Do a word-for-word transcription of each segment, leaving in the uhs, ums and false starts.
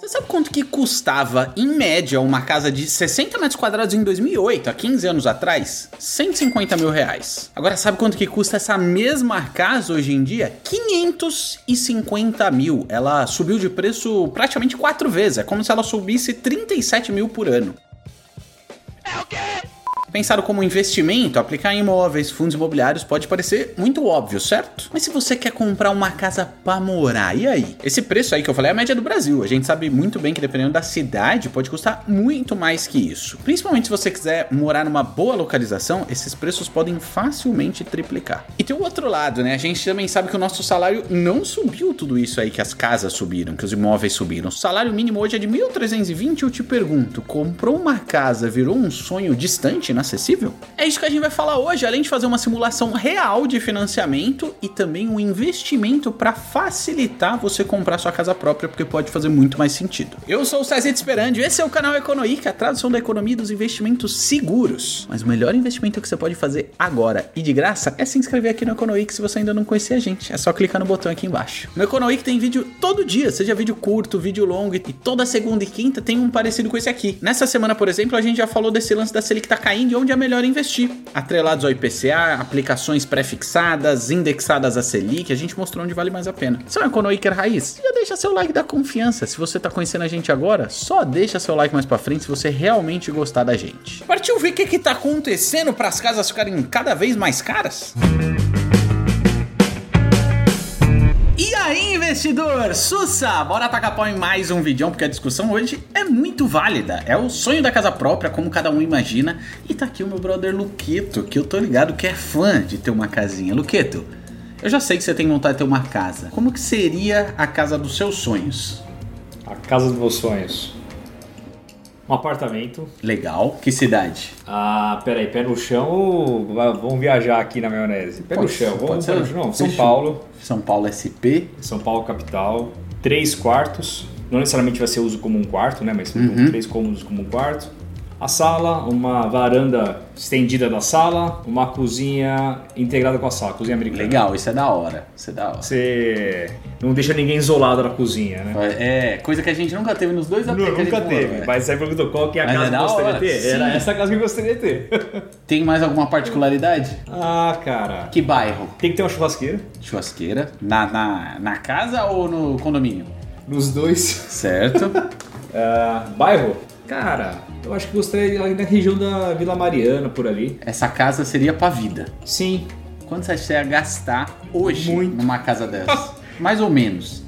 Você sabe quanto que custava, em média, uma casa de sessenta metros quadrados em dois mil e oito, há quinze anos atrás? cento e cinquenta mil reais. Agora, sabe quanto que custa essa mesma casa hoje em dia? quinhentos e cinquenta mil. Ela subiu de preço praticamente quatro vezes. É como se ela subisse trinta e sete mil por ano. É o quê? Pensado como investimento, aplicar em imóveis, fundos imobiliários pode parecer muito óbvio, certo? Mas se você quer comprar uma casa pra morar, e aí? Esse preço aí que eu falei é a média do Brasil. A gente sabe muito bem que dependendo da cidade pode custar muito mais que isso. Principalmente se você quiser morar numa boa localização, esses preços podem facilmente triplicar. E tem o outro lado, né? A gente também sabe que o nosso salário não subiu tudo isso aí que as casas subiram, que os imóveis subiram. O salário mínimo hoje é de mil trezentos e vinte. Eu te pergunto, comprou uma casa, virou um sonho distante, inacessível? É isso que a gente vai falar hoje, além de fazer uma simulação real de financiamento e também um investimento para facilitar você comprar sua casa própria, porque pode fazer muito mais sentido. Eu sou o Cezito Esperandio, esse é o canal Economic, a tradução da economia dos investimentos seguros. Mas o melhor investimento que você pode fazer agora e de graça é se inscrever aqui no Economic se você ainda não conhecia a gente. É só clicar no botão aqui embaixo. No Economic tem vídeo todo dia, seja vídeo curto, vídeo longo, e toda segunda e quinta tem um parecido com esse aqui. Nessa semana, por exemplo, a gente já falou desse lance da Selic tá caindo e onde é melhor investir. Atrelados ao I P C A, aplicações pré-fixadas, indexadas à Selic, a gente mostrou onde vale mais a pena. Se é um Economicer raiz, já deixa seu like da confiança. Se você tá conhecendo a gente agora, só deixa seu like mais pra frente se você realmente gostar da gente. Partiu ver o que que tá acontecendo para as casas ficarem cada vez mais caras? E aí, investidor? Sussa! Bora tacar pau em mais um vídeo, porque a discussão hoje é muito válida. É o sonho da casa própria, como cada um imagina. E tá aqui o meu brother Luqueto, que eu tô ligado que é fã de ter uma casinha. Luqueto, eu já sei que você tem vontade de ter uma casa. Como que seria a casa dos seus sonhos? A casa dos meus sonhos. Um apartamento. Legal. Que cidade? Ah, peraí, pé no chão ou vamos viajar aqui na maionese? Pé Pode, no chão, vamos pode pé ser. no chão. Não, São Deixa- Paulo. São Paulo S P. São Paulo capital. Três quartos. Não necessariamente vai ser uso como um quarto, né? Mas Uhum. três cômodos como um quarto. A sala, uma varanda estendida da sala, uma cozinha integrada com a sala, cozinha americana. Legal, isso é da hora. Isso é da hora. Você não deixa ninguém isolado na cozinha, né? É, coisa que a gente nunca teve nos dois Não, A P que a gente nunca morou, teve, velho. mas você perguntou qual que é a Mas casa é que da eu gostaria hora, de ter? sim. Era essa casa que eu gostaria de ter. Tem mais alguma particularidade? Ah, cara. Que bairro? Tem que ter uma churrasqueira. Churrasqueira? Na, na, na casa ou no condomínio? Nos dois. Certo. Ah, bairro? Cara, eu acho que gostaria ali na região da Vila Mariana, por ali. Essa casa seria pra vida. Sim. Quanto você acha que ia gastar hoje Muito. numa casa dessa? Mais ou menos.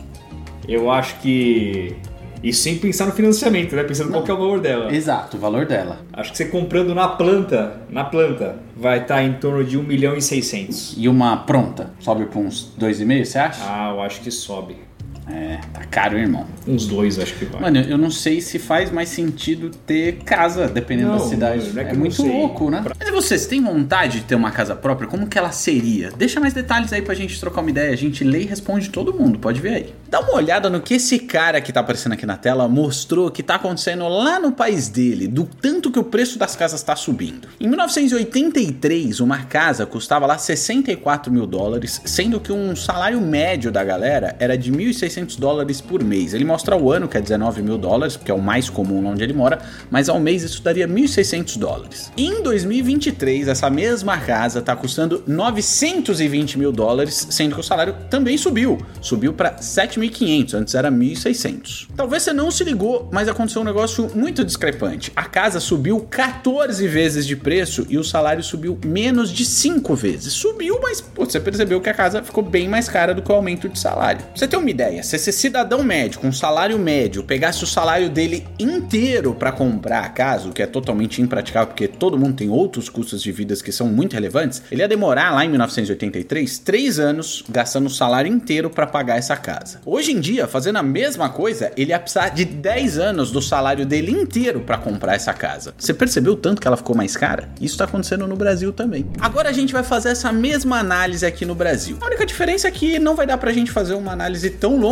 Eu acho que... E sem pensar no financiamento, né? Pensando qual que é o valor dela. Exato, o valor dela. Acho que você comprando na planta, na planta, vai estar em torno de um milhão e seiscentos. E uma pronta? Sobe pra uns dois e meio, você acha? Ah, eu acho que sobe. É, tá caro, irmão. Uns dois, acho que vai. Mano, eu não sei se faz mais sentido ter casa, dependendo Não, da cidade. não é que É eu muito não sei. louco, né? Mas e você, você tem vontade de ter uma casa própria? Como que ela seria? Deixa mais detalhes aí pra gente trocar uma ideia. A gente lê e responde todo mundo, pode ver aí. Dá uma olhada no que esse cara que tá aparecendo aqui na tela mostrou que tá acontecendo lá no país dele, do tanto que o preço das casas tá subindo. Em mil novecentos e oitenta e três, uma casa custava lá sessenta e quatro mil dólares, sendo que um salário médio da galera era de mil e seiscentos dólares por mês. Ele mostra o ano, que é dezenove mil dólares, porque é o mais comum onde ele mora, mas ao mês isso daria mil e seiscentos dólares. Em dois mil e vinte e três, essa mesma casa tá custando novecentos e vinte mil dólares, sendo que o salário também subiu. Subiu para sete mil e quinhentos, antes era mil e seiscentos. Talvez você não se ligou, mas aconteceu um negócio muito discrepante. A casa subiu quatorze vezes de preço e o salário subiu menos de cinco vezes. Subiu, mas pô, você percebeu que a casa ficou bem mais cara do que o aumento de salário. Pra você ter uma ideia, se esse cidadão médio com salário médio pegasse o salário dele inteiro para comprar a casa, o que é totalmente impraticável porque todo mundo tem outros custos de vida que são muito relevantes, ele ia demorar lá em mil novecentos e oitenta e três três anos gastando o salário inteiro para pagar essa casa. Hoje em dia, fazendo a mesma coisa, ele ia precisar de dez anos do salário dele inteiro para comprar essa casa. Você percebeu o tanto que ela ficou mais cara? Isso tá acontecendo no Brasil também. Agora a gente vai fazer essa mesma análise aqui no Brasil. A única diferença é que não vai dar pra gente fazer uma análise tão longa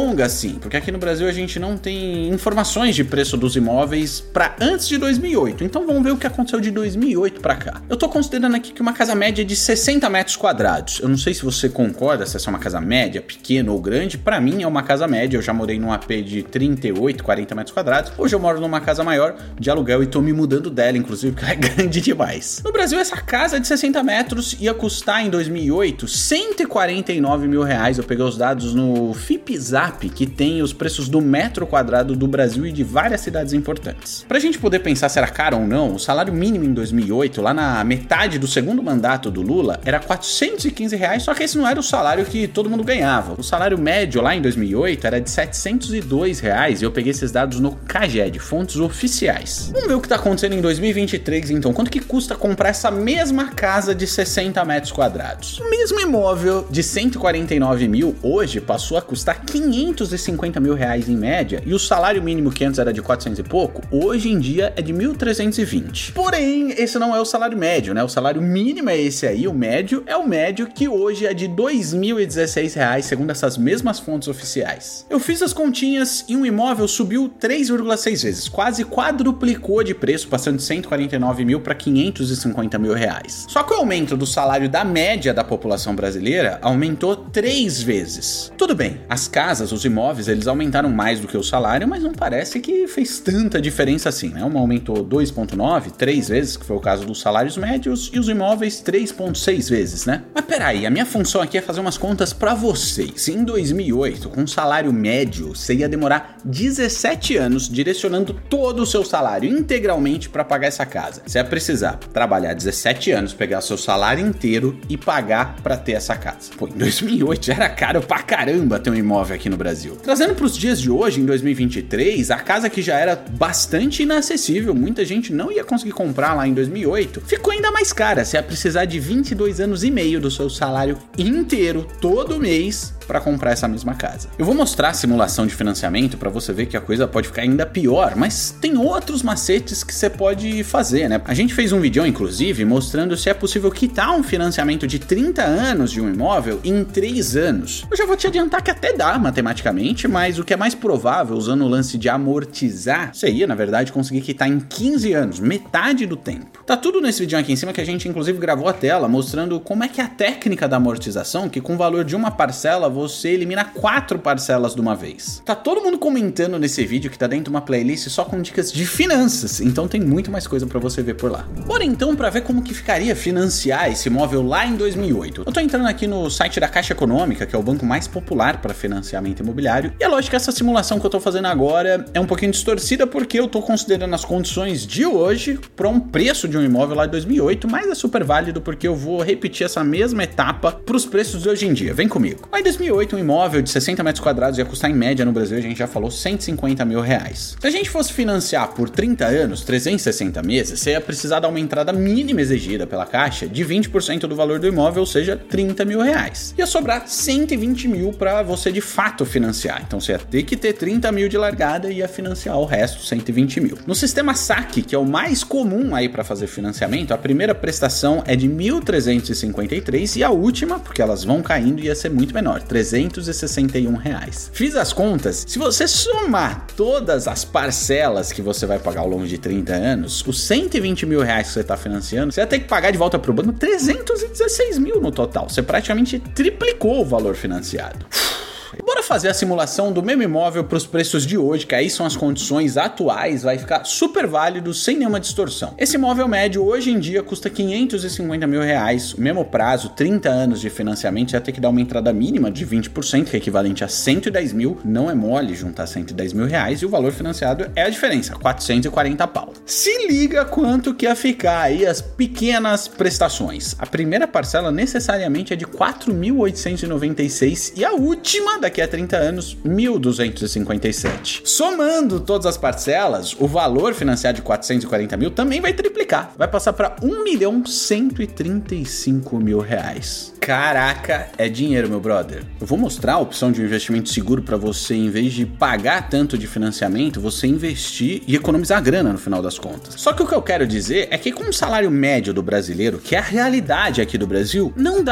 longa assim, porque aqui no Brasil a gente não tem informações de preço dos imóveis para antes de dois mil e oito, então vamos ver o que aconteceu de dois mil e oito para cá. Eu tô considerando aqui que uma casa média é de sessenta metros quadrados. Eu não sei se você concorda se essa é uma casa média, pequena ou grande. Para mim é uma casa média. Eu já morei num A P de trinta e oito, quarenta metros quadrados. Hoje eu moro numa casa maior de aluguel e tô me mudando dela, inclusive, porque ela é grande demais. No Brasil, essa casa de sessenta metros ia custar em dois mil e oito cento e quarenta e nove mil reais. Eu peguei os dados no Fipzap, que tem os preços do metro quadrado do Brasil e de várias cidades importantes. Pra gente poder pensar se era caro ou não, o salário mínimo em dois mil e oito, lá na metade do segundo mandato do Lula, era quatrocentos e quinze reais, só que esse não era o salário que todo mundo ganhava. O salário médio lá em dois mil e oito era de setecentos e dois reais e eu peguei esses dados no Caged, fontes oficiais. Vamos ver o que tá acontecendo em dois mil e vinte e três então. Quanto que custa comprar essa mesma casa de sessenta metros quadrados? O mesmo imóvel de cento e quarenta e nove mil hoje passou a custar quinhentos e cinquenta mil reais em média e o salário mínimo que antes era de quatrocentos e pouco, hoje em dia é de mil trezentos e vinte. Porém, esse não é o salário médio, né? O salário mínimo é esse aí, o médio é o médio que hoje é de dois mil e dezesseis reais, segundo essas mesmas fontes oficiais. Eu fiz as continhas e um imóvel subiu três vírgula seis vezes, quase quadruplicou de preço, passando de cento e quarenta e nove mil para quinhentos e cinquenta mil reais. Só que o aumento do salário da média da população brasileira aumentou três vezes. Tudo bem, as casas, os imóveis, eles aumentaram mais do que o salário, mas não parece que fez tanta diferença assim, né? Uma aumentou dois vírgula nove, três vezes, que foi o caso dos salários médios, e os imóveis três vírgula seis vezes, né? Mas peraí, a minha função aqui é fazer umas contas pra vocês. Em dois mil e oito, com salário médio, você ia demorar dezessete anos direcionando todo o seu salário integralmente pra pagar essa casa. Você ia precisar trabalhar dezessete anos, pegar seu salário inteiro e pagar pra ter essa casa. Pô, em dois mil e oito já era caro pra caramba ter um imóvel aqui no Brasil. Trazendo pros dias de hoje, em dois mil e vinte e três, a casa que já era bastante inacessível, muita gente não ia conseguir comprar lá em dois mil e oito, ficou ainda mais cara. Você ia precisar de vinte e dois anos e meio do seu salário inteiro, todo mês, para comprar essa mesma casa. Eu vou mostrar a simulação de financiamento para você ver que a coisa pode ficar ainda pior, mas tem outros macetes que você pode fazer, né? A gente fez um vídeo, inclusive, mostrando se é possível quitar um financiamento de trinta anos de um imóvel em três anos. Eu já vou te adiantar que até dá matematicamente, mas o que é mais provável, usando o lance de amortizar, você ia, na verdade, conseguir quitar em quinze anos, metade do tempo. Tá tudo nesse vídeo aqui em cima que a gente, inclusive, gravou a tela, mostrando como é que é a técnica da amortização, que com o valor de uma parcela, você elimina quatro parcelas de uma vez. Tá todo mundo comentando nesse vídeo que tá dentro de uma playlist só com dicas de finanças, então tem muito mais coisa pra você ver por lá. Bora então pra ver como que ficaria financiar esse imóvel lá em dois mil e oito. Eu tô entrando aqui no site da Caixa Econômica, que é o banco mais popular para financiamento imobiliário, e é lógico que essa simulação que eu tô fazendo agora é um pouquinho distorcida porque eu tô considerando as condições de hoje para um preço de um imóvel lá de dois mil e oito, mas é super válido porque eu vou repetir essa mesma etapa pros preços de hoje em dia. Vem comigo. Lá em dois mil e oito, um imóvel de sessenta metros quadrados ia custar em média no Brasil, a gente já falou, cento e cinquenta mil reais. Se a gente fosse financiar por trinta anos, trezentos e sessenta meses, você ia precisar dar uma entrada mínima exigida pela Caixa de vinte por cento do valor do imóvel, ou seja, trinta mil reais. Ia sobrar cento e vinte mil para você de fato financiar. Então você ia ter que ter trinta mil de largada e ia financiar o resto, cento e vinte mil. No sistema saque, que é o mais comum aí para fazer financiamento, a primeira prestação é de mil trezentos e cinquenta e três e a última, porque elas vão caindo, ia ser muito menor, trezentos e sessenta e um reais. Fiz as contas, se você somar todas as parcelas que você vai pagar ao longo de trinta anos, os cento e vinte mil reais que você está financiando, você vai ter que pagar de volta para o banco trezentos e dezesseis mil no total. Você praticamente triplicou o valor financiado. Bora fazer a simulação do mesmo imóvel para os preços de hoje, que aí são as condições atuais, vai ficar super válido, sem nenhuma distorção. Esse imóvel médio hoje em dia custa quinhentos e cinquenta mil reais, o mesmo prazo, trinta anos de financiamento, você vai ter que dar uma entrada mínima de vinte por cento, que é equivalente a cento e dez mil, não é mole juntar cento e dez mil reais, e o valor financiado é a diferença, quatrocentos e quarenta pau. Se liga quanto que ia ficar aí as pequenas prestações. A primeira parcela necessariamente é de quatro mil oitocentos e noventa e seis e a última daqui a trinta anos, mil duzentos e cinquenta e sete. Somando todas as parcelas, o valor financiado de quatrocentos e quarenta mil também vai triplicar. Vai passar para um milhão cento e trinta e cinco mil reais. Caraca, é dinheiro, meu brother. Eu vou mostrar a opção de um investimento seguro para você, em vez de pagar tanto de financiamento, você investir e economizar grana no final das contas. Só que o que eu quero dizer é que com o salário médio do brasileiro, que é a realidade aqui do Brasil, não dá.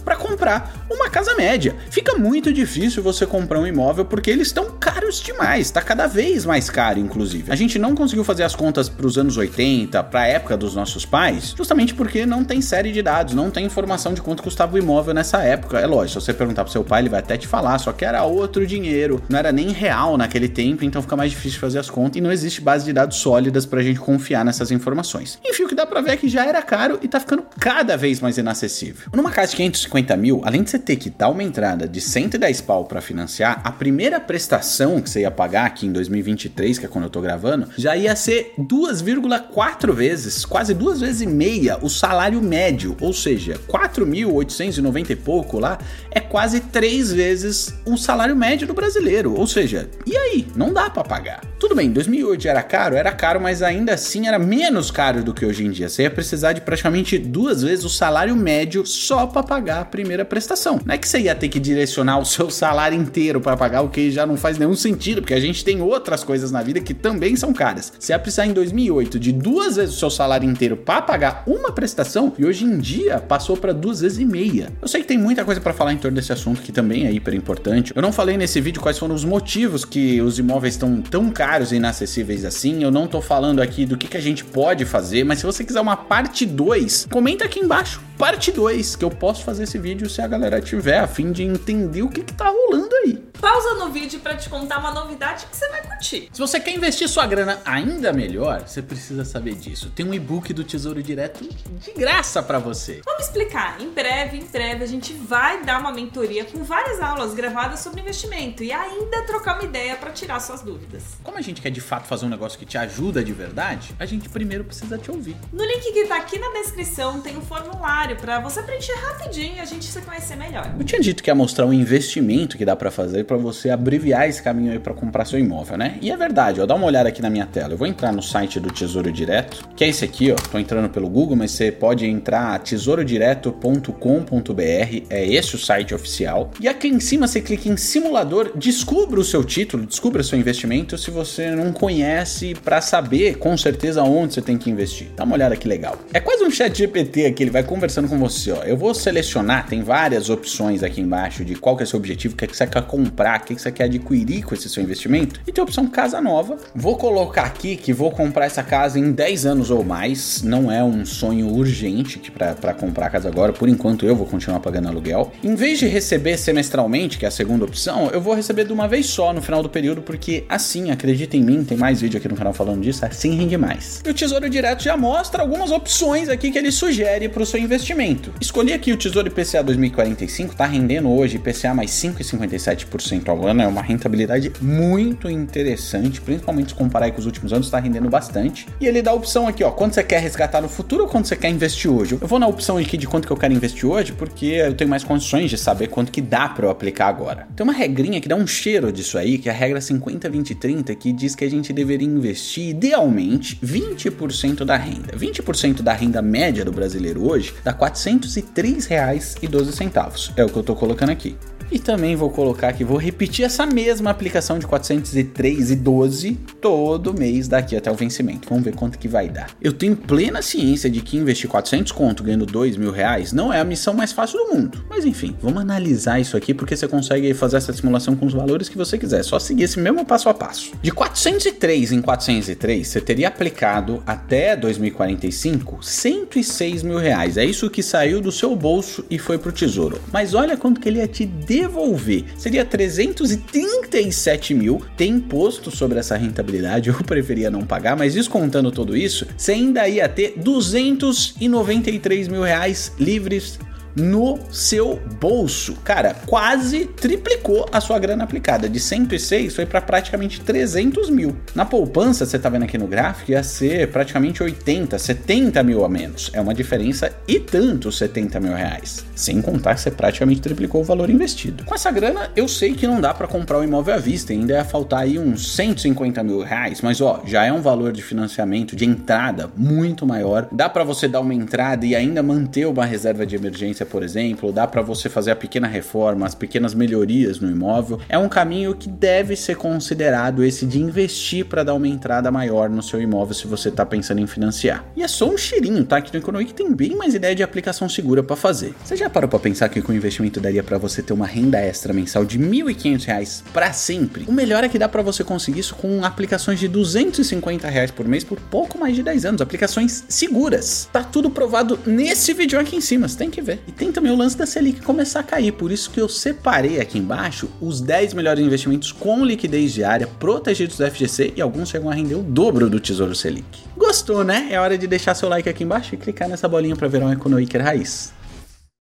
para comprar uma casa média. Fica muito difícil você comprar um imóvel porque eles estão caros demais, tá cada vez mais caro, inclusive. A gente não conseguiu fazer as contas para os anos oitenta, para a época dos nossos pais, justamente porque não tem série de dados, não tem informação de quanto custava o imóvel nessa época. É lógico, se você perguntar pro seu pai, ele vai até te falar, só que era outro dinheiro, não era nem real naquele tempo, então fica mais difícil fazer as contas e não existe base de dados sólidas pra gente confiar nessas informações. Enfim, o que dá pra ver é que já era caro e tá ficando cada vez mais inacessível. Numa casa de quinhentos e cinquenta mil, além de você ter que dar uma entrada de cento e dez pau pra financiar, a primeira prestação que você ia pagar aqui em dois mil e vinte e três, que é quando eu tô gravando, já ia ser duas vírgula quatro vezes, quase duas vezes e meia o salário médio, ou seja, quatro mil oitocentos e noventa e pouco lá, é quase três vezes o salário médio do brasileiro, ou seja, e aí? Não dá pra pagar. Tudo bem, dois mil e oito era caro, era caro, mas ainda assim era menos caro do que hoje em dia. Você ia precisar de praticamente duas vezes o salário médio só pra pagar a primeira prestação. Não é que você ia ter que direcionar o seu salário inteiro pra pagar, o que já não faz nenhum sentido, porque a gente tem outras coisas na vida que também são caras. Você ia precisar em dois mil e oito de duas vezes o seu salário inteiro pra pagar uma prestação, e hoje em dia passou pra duas vezes e meia. Eu sei que tem muita coisa pra falar em torno desse assunto, que também é hiper importante. Eu não falei nesse vídeo quais foram os motivos que os imóveis estão tão caros e inacessíveis assim. Eu não tô falando aqui do que, que a gente pode fazer, mas se você quiser uma parte dois, comenta aqui embaixo, parte dois, que eu posso fazer esse vídeo se a galera tiver a fim de entender o que que tá rolando aí. Pausa no vídeo pra te contar uma novidade que você vai curtir. Se você quer investir sua grana ainda melhor, você precisa saber disso. Tem um e-book do Tesouro Direto de graça pra você. Vamos explicar. Em breve, em breve, a gente vai dar uma mentoria com várias aulas gravadas sobre investimento e ainda trocar uma ideia pra tirar suas dúvidas. Como a gente quer de fato fazer um negócio que te ajuda de verdade, a gente primeiro precisa te ouvir. No link que tá aqui na descrição tem um formulário pra você preencher rapidinho e a gente se conhecer melhor. Eu tinha dito que ia mostrar um investimento que dá pra fazer pra você abreviar esse caminho aí pra comprar seu imóvel, né? E é verdade, ó, dá uma olhada aqui na minha tela. Eu vou entrar no site do Tesouro Direto, que é esse aqui, ó. Tô entrando pelo Google, mas você pode entrar tesouro direto ponto com ponto b r, é esse o site oficial. E aqui em cima você clica em simulador, descubra o seu título, descubra o seu investimento se você não conhece, pra saber com certeza onde você tem que investir. Dá uma olhada que legal. É quase um chat G P T aqui, ele vai conversando com você, ó. Eu vou selecionar, tem várias opções aqui embaixo de qual que é o seu objetivo, o que, é que você quer comprar, o que, é que você quer adquirir com esse seu investimento. E tem a opção casa nova. Vou colocar aqui que vou comprar essa casa em dez anos ou mais. Não é um sonho urgente que pra, pra comprar a casa agora. Por enquanto eu vou continuar pagando aluguel. Em vez de receber semestralmente, que é a segunda opção, eu vou receber de uma vez só no final do período, porque assim, acredita em mim, tem mais vídeo aqui no canal falando disso, assim rende mais. E o Tesouro Direto já mostra algumas opções aqui que ele sugere para o seu investimento. Escolhi aqui o Tesouro I P C A dois mil e quarenta e cinco, tá rendendo hoje I P C A mais cinco vírgula cinquenta e sete por cento ao ano, é uma rentabilidade muito interessante, principalmente se comparar com os últimos anos, tá rendendo bastante. E ele dá a opção aqui, ó, quanto você quer resgatar no futuro ou quanto você quer investir hoje. Eu vou na opção aqui de quanto que eu quero investir hoje, porque eu tenho mais condições de saber quanto que dá para eu aplicar agora. Tem uma regrinha que dá um cheiro disso aí, que é a regra cinquenta, vinte, trinta, que diz que a gente deveria investir, idealmente, vinte por cento da renda. vinte por cento da renda média do brasileiro hoje dá quatrocentos e três reais e doze centavos. É o que eu tô colocando aqui. E também vou colocar aqui, vou repetir essa mesma aplicação de quatrocentos e três reais e doze centavos todo mês daqui até o vencimento. Vamos ver quanto que vai dar. Eu tenho plena ciência de que investir quatrocentos conto ganhando dois mil reais não é a missão mais fácil do mundo. Mas enfim, vamos analisar isso aqui porque você consegue fazer essa simulação com os valores que você quiser. É só seguir esse mesmo passo a passo. De quatrocentos e três em quatrocentos e três, você teria aplicado até dois mil e quarenta e cinco cento e seis mil reais. É isso que saiu do seu bolso e foi pro tesouro. Mas olha quanto que ele ia te devolver. Seria trezentos e trinta e sete mil. Tem imposto sobre essa rentabilidade. Eu preferia não pagar, mas descontando tudo isso, você ainda ia ter duzentos e noventa e três mil reais livres no seu bolso. Cara, quase triplicou a sua grana aplicada. De cento e seis foi para praticamente trezentos mil. Na poupança, você tá vendo aqui no gráfico, ia ser praticamente oitenta, setenta mil a menos. É uma diferença e tanto setenta mil reais. Sem contar que você praticamente triplicou o valor investido. Com essa grana, eu sei que não dá para comprar um imóvel à vista. Ainda ia faltar aí uns cento e cinquenta mil reais. Mas ó, já é um valor de financiamento, de entrada muito maior. Dá para você dar uma entrada e ainda manter uma reserva de emergência residência, por exemplo, dá para você fazer a pequena reforma, as pequenas melhorias no imóvel. É um caminho que deve ser considerado esse de investir para dar uma entrada maior no seu imóvel se você está pensando em financiar. E é só um cheirinho, tá? Que no Economic tem bem mais ideia de aplicação segura para fazer. Você já parou para pensar que com o investimento daria para você ter uma renda extra mensal de mil e quinhentos reais para sempre? O melhor é que dá para você conseguir isso com aplicações de duzentos e cinquenta reais por mês por pouco mais de dez anos. Aplicações seguras. Tá tudo provado nesse vídeo aqui em cima, você tem que ver. E tem também o lance da Selic começar a cair, por isso que eu separei aqui embaixo os dez melhores investimentos com liquidez diária, protegidos do F G C, e alguns chegam a render o dobro do Tesouro Selic. Gostou, né? É hora de deixar seu like aqui embaixo e clicar nessa bolinha para virar um Economic Raiz.